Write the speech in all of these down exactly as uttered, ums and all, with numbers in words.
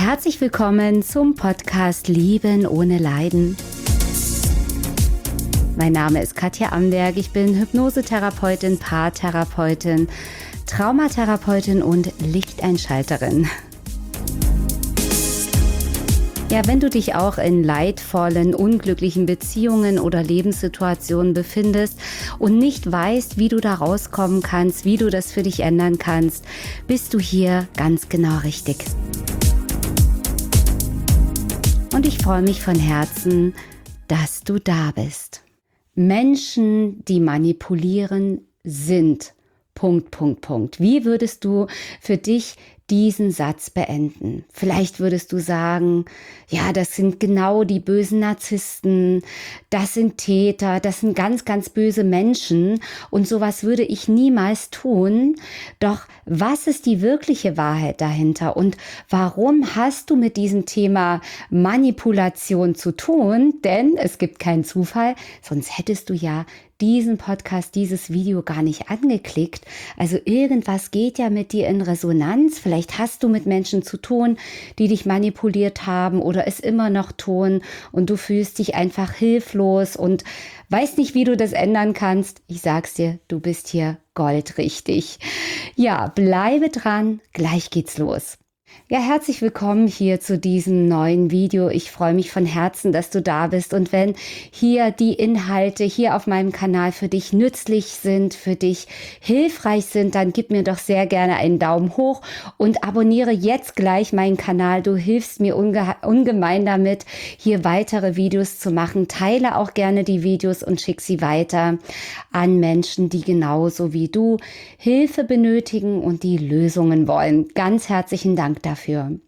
Herzlich willkommen zum Podcast Lieben ohne Leiden. Mein Name ist Katja Amberg, ich bin Hypnosetherapeutin, Paartherapeutin, Traumatherapeutin und Lichteinschalterin. Ja, wenn du dich auch in leidvollen, unglücklichen Beziehungen oder Lebenssituationen befindest und nicht weißt, wie du da rauskommen kannst, wie du das für dich ändern kannst, bist du hier ganz genau richtig. Und ich freue mich von Herzen, dass du da bist. Menschen, die manipulieren, sind Punkt, Punkt, Punkt. Wie würdest du für dich diesen Satz beenden? Vielleicht würdest du sagen, ja, das sind genau die bösen Narzissten, das sind Täter, das sind ganz, ganz böse Menschen und sowas würde ich niemals tun. Doch was ist die wirkliche Wahrheit dahinter und warum hast du mit diesem Thema Manipulation zu tun? Denn es gibt keinen Zufall, sonst hättest du ja diesen Podcast, dieses Video gar nicht angeklickt. Also irgendwas geht ja mit dir in Resonanz. Vielleicht hast du mit Menschen zu tun, die dich manipuliert haben oder es immer noch tun und du fühlst dich einfach hilflos und weißt nicht, wie du das ändern kannst. Ich sag's dir, du bist hier goldrichtig. Ja, bleibe dran, gleich geht's los. Ja, herzlich willkommen hier zu diesem neuen Video. Ich freue mich von Herzen, dass du da bist. Und wenn hier die Inhalte hier auf meinem Kanal für dich nützlich sind, für dich hilfreich sind, dann gib mir doch sehr gerne einen Daumen hoch und abonniere jetzt gleich meinen Kanal. Du hilfst mir unge ungemein damit, hier weitere Videos zu machen. Teile auch gerne die Videos und schick sie weiter an Menschen, die genauso wie du Hilfe benötigen und die Lösungen wollen. Ganz herzlichen Dank dafür. Dafür.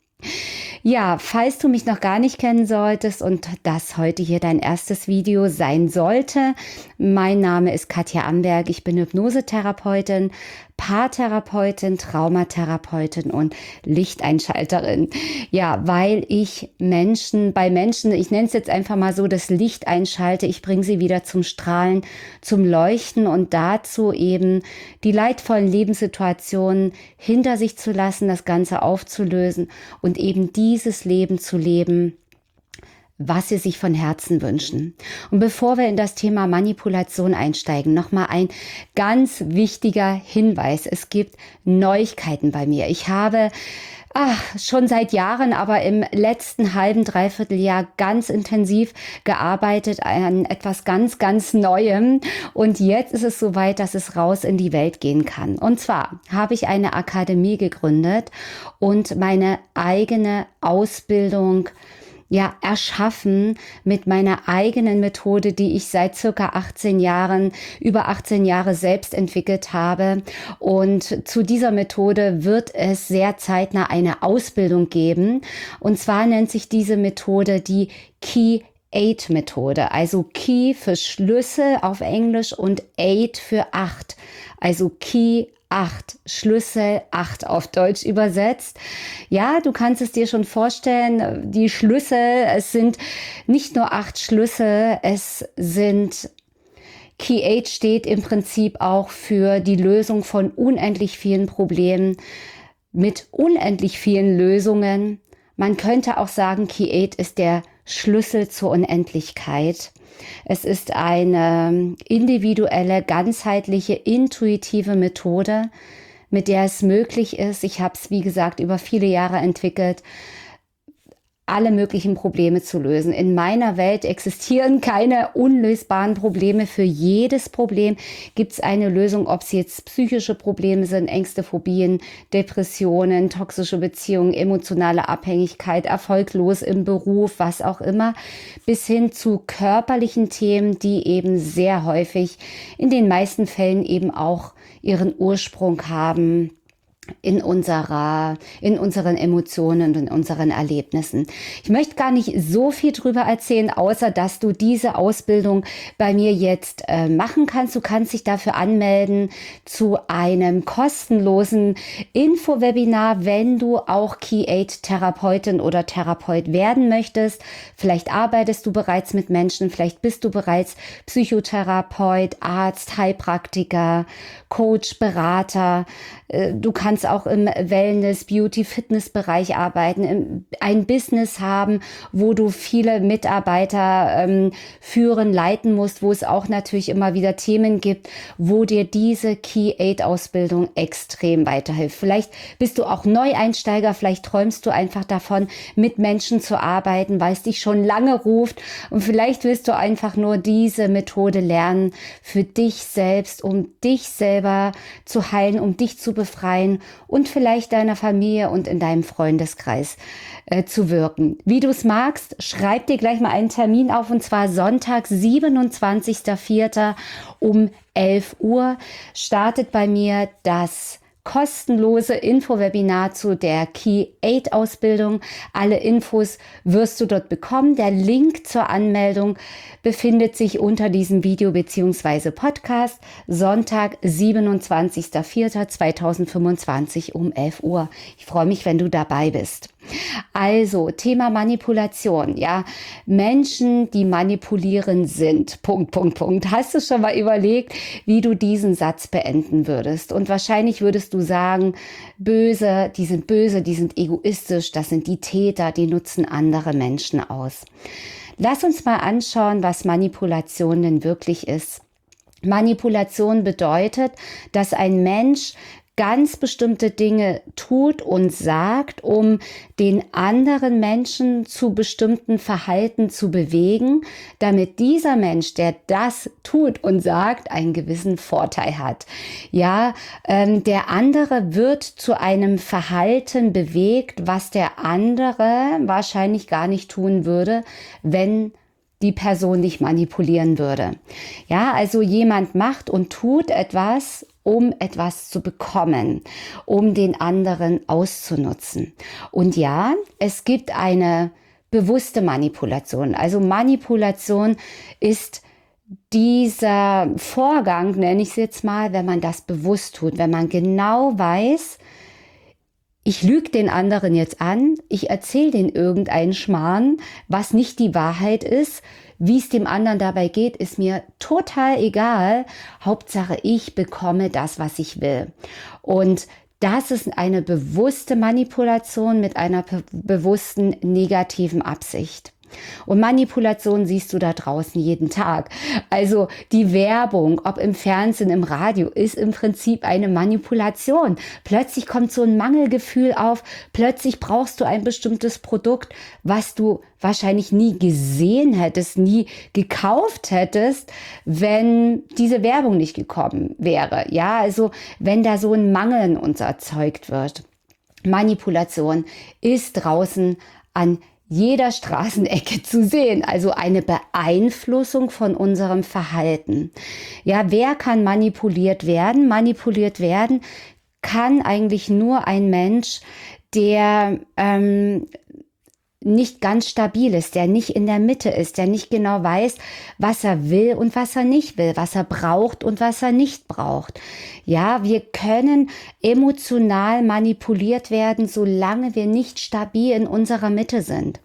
Ja, falls du mich noch gar nicht kennen solltest und das heute hier dein erstes Video sein sollte, mein Name ist Katja Amberg, ich bin Hypnosetherapeutin, Paartherapeutin, Traumatherapeutin und Lichteinschalterin. Ja, weil ich Menschen, bei Menschen, ich nenne es jetzt einfach mal so, das Licht einschalte, ich bringe sie wieder zum Strahlen, zum Leuchten und dazu eben die leidvollen Lebenssituationen hinter sich zu lassen, das Ganze aufzulösen und eben dieses Leben zu leben, was sie sich von Herzen wünschen. Und bevor wir in das Thema Manipulation einsteigen, nochmal ein ganz wichtiger Hinweis. Es gibt Neuigkeiten bei mir. Ich habe ach, schon seit Jahren, aber im letzten halben, dreiviertel Jahr ganz intensiv gearbeitet an etwas ganz, ganz Neuem. Und jetzt ist es soweit, dass es raus in die Welt gehen kann. Und zwar habe ich eine Akademie gegründet und meine eigene Ausbildung ja, erschaffen mit meiner eigenen Methode, die ich seit circa achtzehn Jahren, über achtzehn Jahre selbst entwickelt habe. Und zu dieser Methode wird es sehr zeitnah eine Ausbildung geben. Und zwar nennt sich diese Methode die Key Eight Methode. Also Key für Schlüssel auf Englisch und Eight für acht. Also Key Acht, Schlüssel, acht auf Deutsch übersetzt. Ja, du kannst es dir schon vorstellen, die Schlüssel, es sind nicht nur acht Schlüssel, es sind, Key Eight steht im Prinzip auch für die Lösung von unendlich vielen Problemen mit unendlich vielen Lösungen. Man könnte auch sagen, Key Eight ist der Schlüssel zur Unendlichkeit. Es ist eine individuelle, ganzheitliche, intuitive Methode, mit der es möglich ist, ich habe es wie gesagt über viele Jahre entwickelt, alle möglichen Probleme zu lösen. In meiner Welt existieren keine unlösbaren Probleme. Für jedes Problem gibt es eine Lösung, ob es jetzt psychische Probleme sind, Ängste, Phobien, Depressionen, toxische Beziehungen, emotionale Abhängigkeit, erfolglos im Beruf, was auch immer, bis hin zu körperlichen Themen, die eben sehr häufig, in den meisten Fällen eben auch ihren Ursprung haben in unserer, in unseren Emotionen und in unseren Erlebnissen. Ich möchte gar nicht so viel drüber erzählen, außer dass du diese Ausbildung bei mir jetzt äh, machen kannst. Du kannst dich dafür anmelden zu einem kostenlosen Info-Webinar, wenn du auch Key Eight Therapeutin oder Therapeut werden möchtest. Vielleicht arbeitest du bereits mit Menschen, vielleicht bist du bereits Psychotherapeut, Arzt, Heilpraktiker, Coach, Berater. Äh, du kannst kannst auch im Wellness-, Beauty-, Fitness-Bereich arbeiten, ein Business haben, wo du viele Mitarbeiter ähm, führen, leiten musst, wo es auch natürlich immer wieder Themen gibt, wo dir diese Key acht Ausbildung extrem weiterhilft. Vielleicht bist du auch Neueinsteiger, vielleicht träumst du einfach davon, mit Menschen zu arbeiten, weil es dich schon lange ruft, und vielleicht willst du einfach nur diese Methode lernen für dich selbst, um dich selber zu heilen, um dich zu befreien und vielleicht deiner Familie und in deinem Freundeskreis äh, zu wirken. Wie du es magst, schreib dir gleich mal einen Termin auf, und zwar Sonntag, siebenundzwanzigster vierter um elf Uhr startet bei mir das kostenlose Infowebinar zu der Key acht Ausbildung. Alle Infos wirst du dort bekommen. Der Link zur Anmeldung befindet sich unter diesem Video bzw. Podcast. Sonntag, siebenundzwanzigster vierter zweitausendfünfundzwanzig um elf Uhr. Ich freue mich, wenn du dabei bist. Also, Thema Manipulation, ja. Menschen, die manipulieren sind, Punkt, Punkt, Punkt. Hast du schon mal überlegt, wie du diesen Satz beenden würdest? Und wahrscheinlich würdest du sagen, böse, die sind böse, die sind egoistisch, das sind die Täter, die nutzen andere Menschen aus. Lass uns mal anschauen, was Manipulation denn wirklich ist. Manipulation bedeutet, dass ein Mensch ganz bestimmte Dinge tut und sagt, um den anderen Menschen zu bestimmten Verhalten zu bewegen, damit dieser Mensch, der das tut und sagt, einen gewissen Vorteil hat. Ja, ähm, der andere wird zu einem Verhalten bewegt, was der andere wahrscheinlich gar nicht tun würde, wenn die Person nicht manipulieren würde. Ja, also jemand macht und tut etwas, um etwas zu bekommen, um den anderen auszunutzen. Und ja, es gibt eine bewusste Manipulation. Also Manipulation ist dieser Vorgang, nenne ich es jetzt mal, wenn man das bewusst tut, wenn man genau weiß, ich lüge den anderen jetzt an, ich erzähle den irgendeinen Schmarrn, was nicht die Wahrheit ist. Wie es dem anderen dabei geht, ist mir total egal. Hauptsache, ich bekomme das, was ich will. Und das ist eine bewusste Manipulation mit einer be- bewussten negativen Absicht. Und Manipulation siehst du da draußen jeden Tag. Also die Werbung, ob im Fernsehen, im Radio, ist im Prinzip eine Manipulation. Plötzlich kommt so ein Mangelgefühl auf, plötzlich brauchst du ein bestimmtes Produkt, was du wahrscheinlich nie gesehen hättest, nie gekauft hättest, wenn diese Werbung nicht gekommen wäre. Ja, also wenn da so ein Mangel in uns erzeugt wird. Manipulation ist draußen an jeder Straßenecke zu sehen, also eine Beeinflussung von unserem Verhalten. Ja, wer kann manipuliert werden? Manipuliert werden kann eigentlich nur ein Mensch, der ähm, nicht ganz stabil ist, der nicht in der Mitte ist, der nicht genau weiß, was er will und was er nicht will, was er braucht und was er nicht braucht. Ja, wir können emotional manipuliert werden, solange wir nicht stabil in unserer Mitte sind.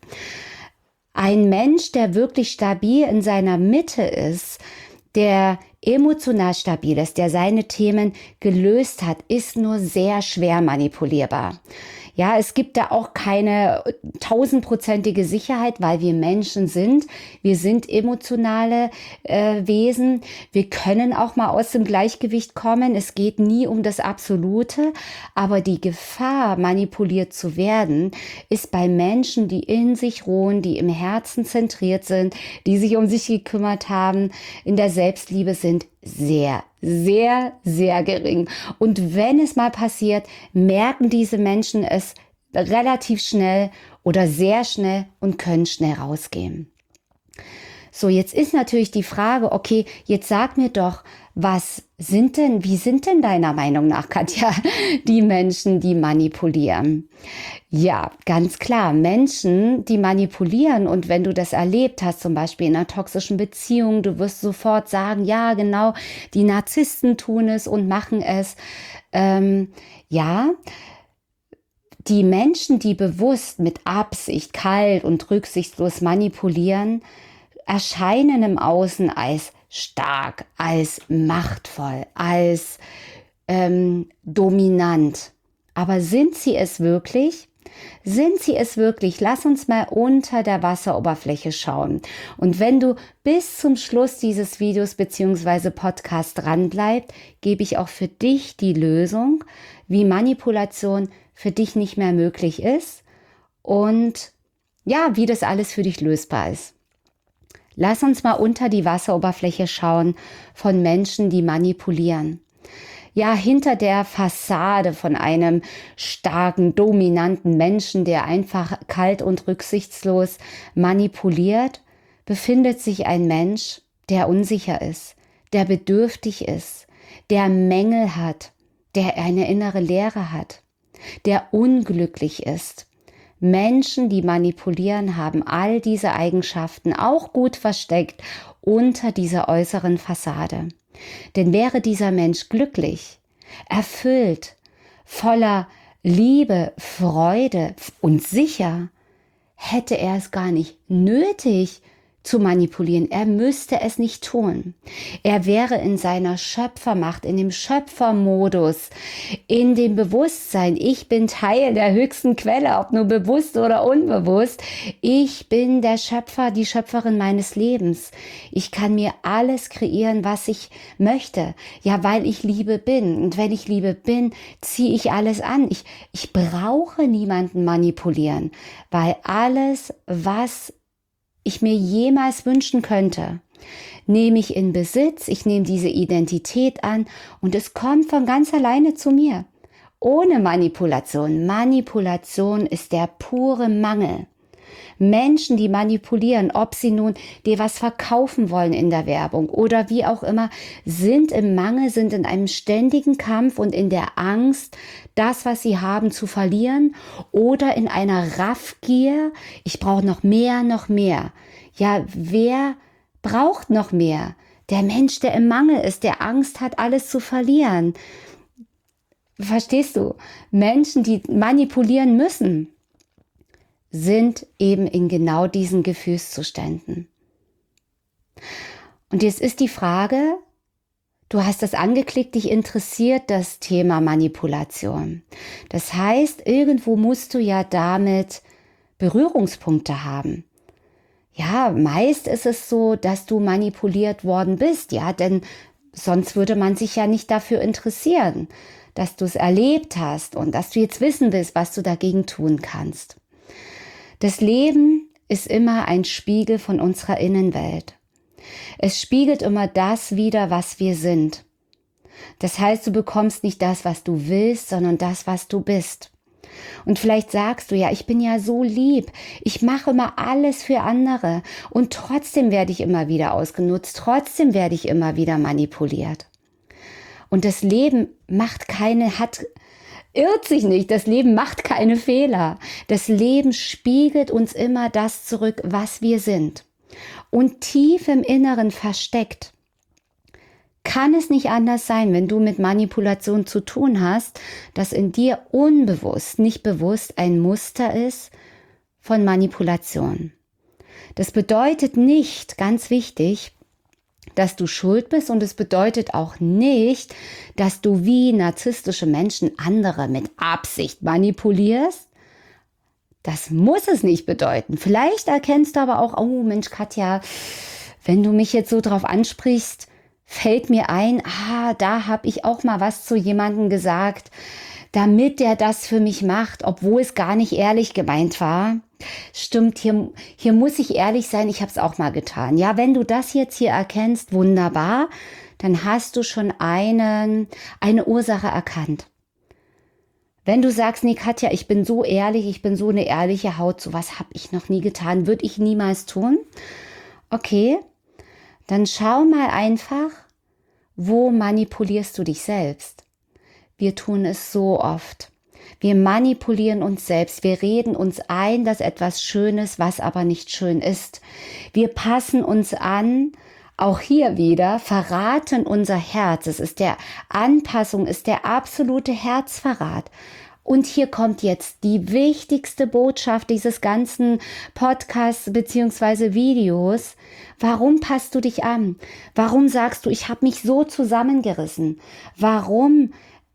Ein Mensch, der wirklich stabil in seiner Mitte ist, der emotional stabil ist, der seine Themen gelöst hat, ist nur sehr schwer manipulierbar. Ja, es gibt da auch keine tausendprozentige Sicherheit, weil wir Menschen sind. Wir sind emotionale äh, Wesen. Wir können auch mal aus dem Gleichgewicht kommen. Es geht nie um das Absolute. Aber die Gefahr, manipuliert zu werden, ist bei Menschen, die in sich ruhen, die im Herzen zentriert sind, die sich um sich gekümmert haben, in der Selbstliebe sind, sehr, sehr, sehr gering. Und wenn es mal passiert, merken diese Menschen es relativ schnell oder sehr schnell und können schnell rausgehen. So, jetzt ist natürlich die Frage, okay, jetzt sag mir doch, was sind denn, wie sind denn deiner Meinung nach, Katja, die Menschen, die manipulieren? Ja, ganz klar, Menschen, die manipulieren, und wenn du das erlebt hast, zum Beispiel in einer toxischen Beziehung, du wirst sofort sagen, ja, genau, die Narzissten tun es und machen es. Ähm, ja, die Menschen, die bewusst mit Absicht, kalt und rücksichtslos manipulieren, erscheinen im Außen als stark, als machtvoll, als ähm, dominant. Aber sind sie es wirklich? Sind sie es wirklich? Lass uns mal unter der Wasseroberfläche schauen. Und wenn du bis zum Schluss dieses Videos bzw. Podcast dranbleibst, gebe ich auch für dich die Lösung, wie Manipulation für dich nicht mehr möglich ist und ja, wie das alles für dich lösbar ist. Lass uns mal unter die Wasseroberfläche schauen von Menschen, die manipulieren. Ja, hinter der Fassade von einem starken, dominanten Menschen, der einfach kalt und rücksichtslos manipuliert, befindet sich ein Mensch, der unsicher ist, der bedürftig ist, der Mängel hat, der eine innere Leere hat, der unglücklich ist. Menschen, die manipulieren, haben all diese Eigenschaften auch gut versteckt unter dieser äußeren Fassade. Denn wäre dieser Mensch glücklich, erfüllt, voller Liebe, Freude und sicher, hätte er es gar nicht nötig zu manipulieren. Er müsste es nicht tun. Er wäre in seiner Schöpfermacht, in dem Schöpfermodus, in dem Bewusstsein. Ich bin Teil der höchsten Quelle, ob nur bewusst oder unbewusst. Ich bin der Schöpfer, die Schöpferin meines Lebens. Ich kann mir alles kreieren, was ich möchte. Ja, weil ich Liebe bin. Und wenn ich Liebe bin, ziehe ich alles an. Ich, ich brauche niemanden manipulieren, weil alles, was ich mir jemals wünschen könnte, nehme ich in Besitz, ich nehme diese Identität an und es kommt von ganz alleine zu mir. Ohne Manipulation. Manipulation ist der pure Mangel. Menschen, die manipulieren, ob sie nun dir was verkaufen wollen in der Werbung oder wie auch immer, sind im Mangel, sind in einem ständigen Kampf und in der Angst, das, was sie haben, zu verlieren oder in einer Raffgier, ich brauche noch mehr, noch mehr. Ja, wer braucht noch mehr? Der Mensch, der im Mangel ist, der Angst hat, alles zu verlieren. Verstehst du? Menschen, die manipulieren müssen, sind eben in genau diesen Gefühlszuständen. Und jetzt ist die Frage, du hast das angeklickt, dich interessiert das Thema Manipulation. Das heißt, irgendwo musst du ja damit Berührungspunkte haben. Ja, meist ist es so, dass du manipuliert worden bist, ja, denn sonst würde man sich ja nicht dafür interessieren, dass du es erlebt hast und dass du jetzt wissen willst, was du dagegen tun kannst. Das Leben ist immer ein Spiegel von unserer Innenwelt. Es spiegelt immer das wider, was wir sind. Das heißt, du bekommst nicht das, was du willst, sondern das, was du bist. Und vielleicht sagst du, ja, ich bin ja so lieb, ich mache immer alles für andere und trotzdem werde ich immer wieder ausgenutzt, trotzdem werde ich immer wieder manipuliert. Und das Leben macht keine, hat Irrt sich nicht, das Leben macht keine Fehler. Das Leben spiegelt uns immer das zurück, was wir sind. Und tief im Inneren versteckt kann es nicht anders sein, wenn du mit Manipulation zu tun hast, dass in dir unbewusst, nicht bewusst ein Muster ist von Manipulation. Das bedeutet nicht, ganz wichtig, dass du schuld bist und es bedeutet auch nicht, dass du wie narzisstische Menschen andere mit Absicht manipulierst. Das muss es nicht bedeuten. Vielleicht erkennst du aber auch, oh Mensch Katja, wenn du mich jetzt so drauf ansprichst, fällt mir ein, ah, da habe ich auch mal was zu jemandem gesagt, damit der das für mich macht, obwohl es gar nicht ehrlich gemeint war. Stimmt, hier, hier muss ich ehrlich sein, ich habe es auch mal getan. Ja, wenn du das jetzt hier erkennst, wunderbar, dann hast du schon einen, eine Ursache erkannt. Wenn du sagst, nee Katja, ich bin so ehrlich, ich bin so eine ehrliche Haut, sowas habe ich noch nie getan, würde ich niemals tun. Okay, dann schau mal einfach, wo manipulierst du dich selbst? Wir tun es so oft. Wir manipulieren uns selbst. Wir reden uns ein, dass etwas schön ist, was aber nicht schön ist. Wir passen uns an, auch hier wieder, verraten unser Herz. Es ist der Anpassung, ist der absolute Herzverrat. Und hier kommt jetzt die wichtigste Botschaft dieses ganzen Podcasts beziehungsweise Videos. Warum passt du dich an? Warum sagst du, ich habe mich so zusammengerissen? Warum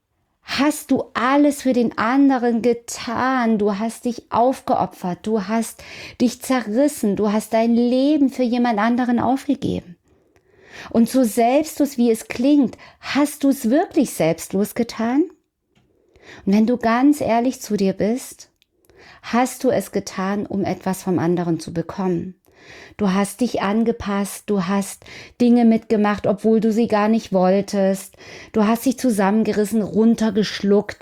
hast du alles für den anderen getan. Du hast dich aufgeopfert, du hast dich zerrissen, du hast dein Leben für jemand anderen aufgegeben. Und so selbstlos wie es klingt, hast du es wirklich selbstlos getan? Und wenn du ganz ehrlich zu dir bist, hast du es getan, um etwas vom anderen zu bekommen. Du hast dich angepasst, du hast Dinge mitgemacht, obwohl du sie gar nicht wolltest. Du hast dich zusammengerissen, runtergeschluckt,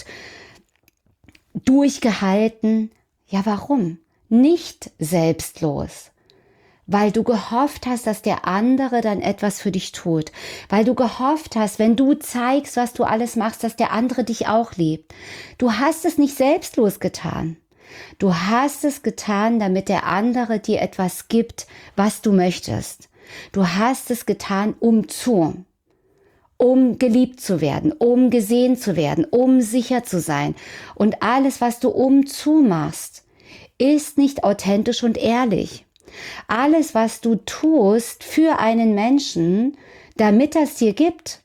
durchgehalten. Ja, warum? Nicht selbstlos. Weil du gehofft hast, dass der andere dann etwas für dich tut. Weil du gehofft hast, wenn du zeigst, was du alles machst, dass der andere dich auch liebt. Du hast es nicht selbstlos getan. Du hast es getan, damit der andere dir etwas gibt, was du möchtest. Du hast es getan, um zu, um geliebt zu werden, um gesehen zu werden, um sicher zu sein. Und alles, was du um zu machst, ist nicht authentisch und ehrlich. Alles, was du tust für einen Menschen, damit er es dir gibt.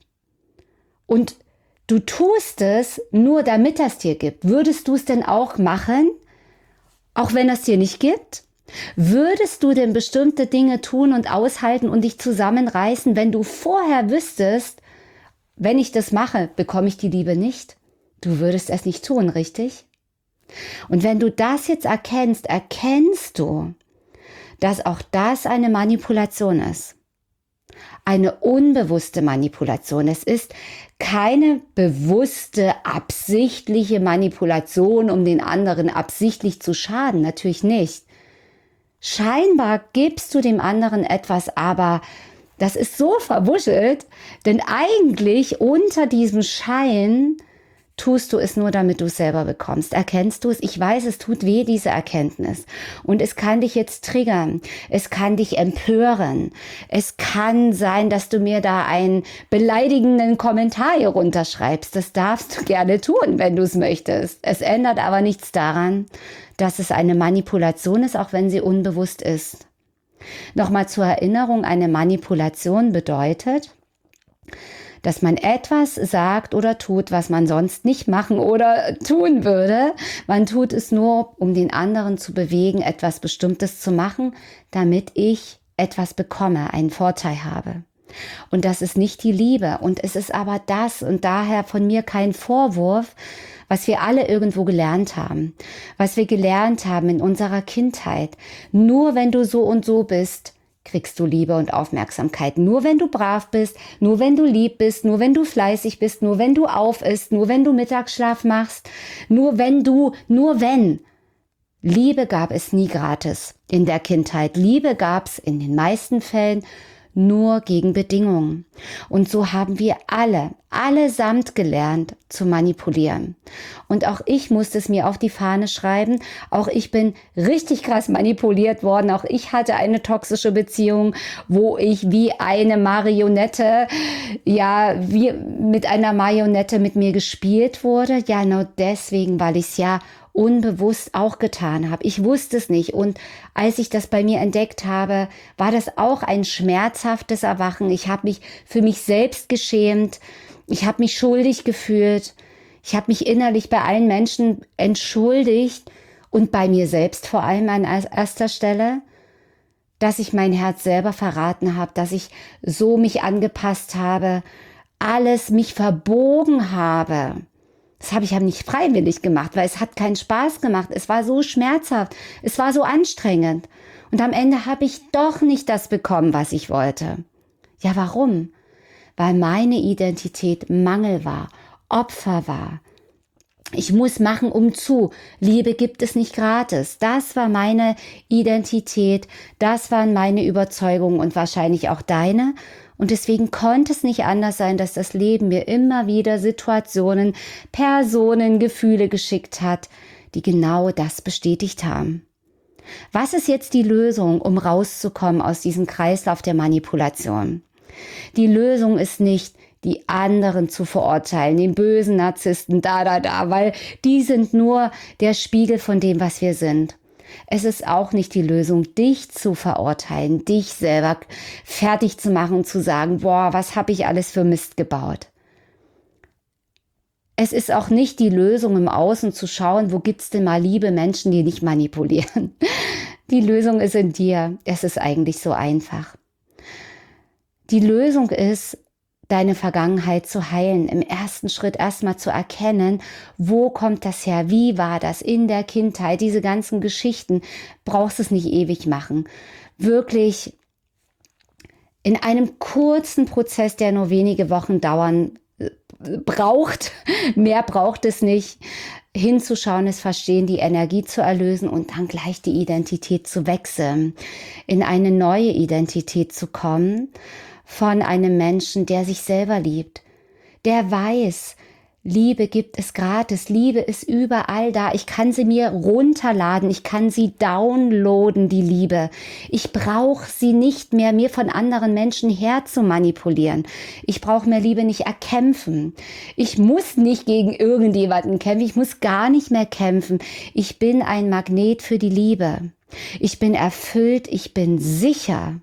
Und du tust es nur, damit er es dir gibt. Würdest du es denn auch machen, auch wenn es dir nicht gibt? Würdest du denn bestimmte Dinge tun und aushalten und dich zusammenreißen, wenn du vorher wüsstest, wenn ich das mache, bekomme ich die Liebe nicht? Du würdest es nicht tun, richtig? Und wenn du das jetzt erkennst, erkennst du, dass auch das eine Manipulation ist. Eine unbewusste Manipulation. Es ist keine bewusste, absichtliche Manipulation, um den anderen absichtlich zu schaden. Natürlich nicht. Scheinbar gibst du dem anderen etwas, aber das ist so verwuschelt, denn eigentlich unter diesem Schein tust du es nur, damit du es selber bekommst. Erkennst du es? Ich weiß, es tut weh, diese Erkenntnis. Und es kann dich jetzt triggern. Es kann dich empören. Es kann sein, dass du mir da einen beleidigenden Kommentar hier runterschreibst. Das darfst du gerne tun, wenn du es möchtest. Es ändert aber nichts daran, dass es eine Manipulation ist, auch wenn sie unbewusst ist. Nochmal zur Erinnerung, eine Manipulation bedeutet, dass man etwas sagt oder tut, was man sonst nicht machen oder tun würde. Man tut es nur, um den anderen zu bewegen, etwas Bestimmtes zu machen, damit ich etwas bekomme, einen Vorteil habe. Und das ist nicht die Liebe. Und es ist aber das und daher von mir kein Vorwurf, was wir alle irgendwo gelernt haben. Was wir gelernt haben in unserer Kindheit. Nur wenn du so und so bist, kriegst du Liebe und Aufmerksamkeit. Nur wenn du brav bist, nur wenn du lieb bist, nur wenn du fleißig bist, nur wenn du auf isst, nur wenn du Mittagsschlaf machst, nur wenn du, nur wenn. Liebe gab es nie gratis in der Kindheit. Liebe gab es in den meisten Fällen nur gegen Bedingungen. Und so haben wir alle, allesamt gelernt zu manipulieren. Und auch ich musste es mir auf die Fahne schreiben. Auch ich bin richtig krass manipuliert worden. Auch ich hatte eine toxische Beziehung, wo ich wie eine Marionette, ja, wie mit einer Marionette mit mir gespielt wurde. Ja, genau deswegen, weil ich es ja unbewusst auch getan habe. Ich wusste es nicht. Und als ich das bei mir entdeckt habe, war das auch ein schmerzhaftes Erwachen. Ich habe mich für mich selbst geschämt. Ich habe mich schuldig gefühlt. Ich habe mich innerlich bei allen Menschen entschuldigt und bei mir selbst vor allem an erster Stelle, dass ich mein Herz selber verraten habe, dass ich so mich angepasst habe, alles mich verbogen habe. Das habe ich ja nicht freiwillig gemacht, weil es hat keinen Spaß gemacht. Es war so schmerzhaft, es war so anstrengend. Und am Ende habe ich doch nicht das bekommen, was ich wollte. Ja, warum? Weil meine Identität Mangel war, Opfer war. Ich muss machen, um zu. Liebe gibt es nicht gratis. Das war meine Identität, das waren meine Überzeugungen und wahrscheinlich auch deine. Und deswegen konnte es nicht anders sein, dass das Leben mir immer wieder Situationen, Personen, Gefühle geschickt hat, die genau das bestätigt haben. Was ist jetzt die Lösung, um rauszukommen aus diesem Kreislauf der Manipulation? Die Lösung ist nicht, die anderen zu verurteilen, den bösen Narzissten, da, da, da, weil die sind nur der Spiegel von dem, was wir sind. Es ist auch nicht die Lösung, dich zu verurteilen, dich selber fertig zu machen und zu sagen, boah, was habe ich alles für Mist gebaut. Es ist auch nicht die Lösung im Außen zu schauen, wo gibt's denn mal liebe Menschen, die nicht manipulieren. Die Lösung ist in dir. Es ist eigentlich so einfach. Die Lösung ist, deine Vergangenheit zu heilen. Im ersten Schritt erstmal zu erkennen, wo kommt das her? Wie war das in der Kindheit? Diese ganzen Geschichten brauchst es nicht ewig machen. Wirklich in einem kurzen Prozess, der nur wenige Wochen dauern braucht, mehr braucht es nicht, hinzuschauen, es verstehen, die Energie zu erlösen und dann gleich die Identität zu wechseln, in eine neue Identität zu kommen, von einem Menschen, der sich selber liebt, der weiß, Liebe gibt es gratis, Liebe ist überall da, ich kann sie mir runterladen, ich kann sie downloaden, die Liebe. Ich brauche sie nicht mehr, mir von anderen Menschen her zu manipulieren. Ich brauche mir Liebe nicht erkämpfen. Ich muss nicht gegen irgendjemanden kämpfen, ich muss gar nicht mehr kämpfen. Ich bin ein Magnet für die Liebe. Ich bin erfüllt, ich bin sicher.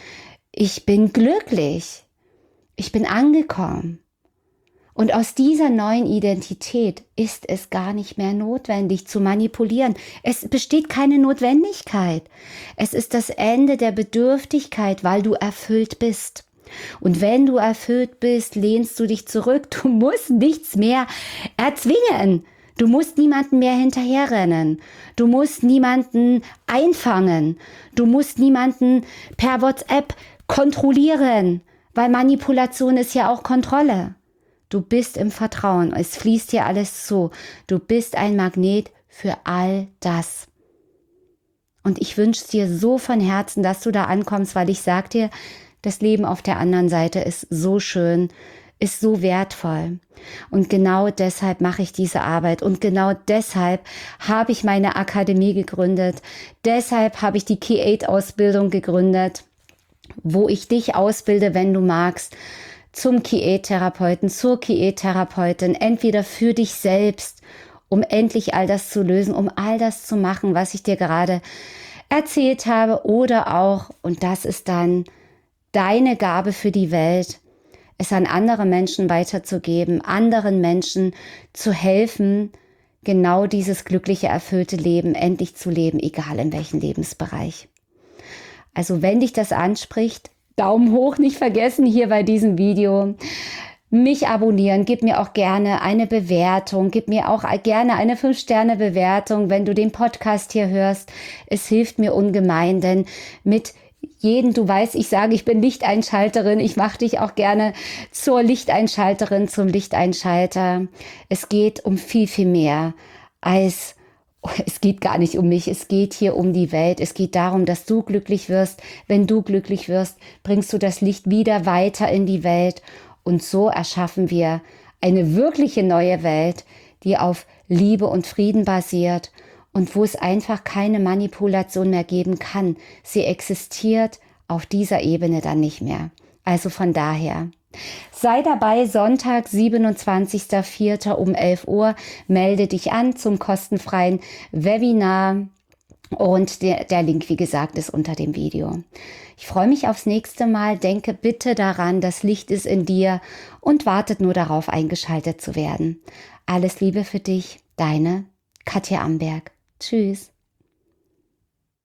Ich bin glücklich, ich bin angekommen. Und aus dieser neuen Identität ist es gar nicht mehr notwendig zu manipulieren. Es besteht keine Notwendigkeit. Es ist das Ende der Bedürftigkeit, weil du erfüllt bist. Und wenn du erfüllt bist, lehnst du dich zurück. Du musst nichts mehr erzwingen. Du musst niemanden mehr hinterherrennen. Du musst niemanden einfangen. Du musst niemanden per WhatsApp kontrollieren, weil Manipulation ist ja auch Kontrolle. Du bist im Vertrauen, es fließt dir alles zu. Du bist ein Magnet für all das. Und ich wünsche dir so von Herzen, dass du da ankommst, weil ich sag dir, das Leben auf der anderen Seite ist so schön, ist so wertvoll. Und genau deshalb mache ich diese Arbeit und genau deshalb habe ich meine Akademie gegründet. Deshalb habe ich die Key Eight Ausbildung gegründet, wo ich dich ausbilde, wenn du magst, zum Key Eight Therapeuten, zur Key Eight Therapeutin, entweder für dich selbst, um endlich all das zu lösen, um all das zu machen, was ich dir gerade erzählt habe, oder auch, und das ist dann deine Gabe für die Welt, es an andere Menschen weiterzugeben, anderen Menschen zu helfen, genau dieses glückliche, erfüllte Leben endlich zu leben, egal in welchem Lebensbereich. Also wenn dich das anspricht, Daumen hoch nicht vergessen hier bei diesem Video. Mich abonnieren, gib mir auch gerne eine Bewertung, gib mir auch gerne eine fünf Sterne Bewertung, wenn du den Podcast hier hörst. Es hilft mir ungemein, denn mit jedem, du weißt, ich sage, ich bin Lichteinschalterin, ich mache dich auch gerne zur Lichteinschalterin, zum Lichteinschalter. Es geht um viel, viel mehr als es geht gar nicht um mich, es geht hier um die Welt. Es geht darum, dass du glücklich wirst. Wenn du glücklich wirst, bringst du das Licht wieder weiter in die Welt. Und so erschaffen wir eine wirkliche neue Welt, die auf Liebe und Frieden basiert und wo es einfach keine Manipulation mehr geben kann. Sie existiert auf dieser Ebene dann nicht mehr. Also von daher, sei dabei, Sonntag, siebenundzwanzigster vierter um elf Uhr. Melde dich an zum kostenfreien Webinar und der, der Link, wie gesagt, ist unter dem Video. Ich freue mich aufs nächste Mal. Denke bitte daran, das Licht ist in dir und wartet nur darauf, eingeschaltet zu werden. Alles Liebe für dich, deine Katja Amberg. Tschüss.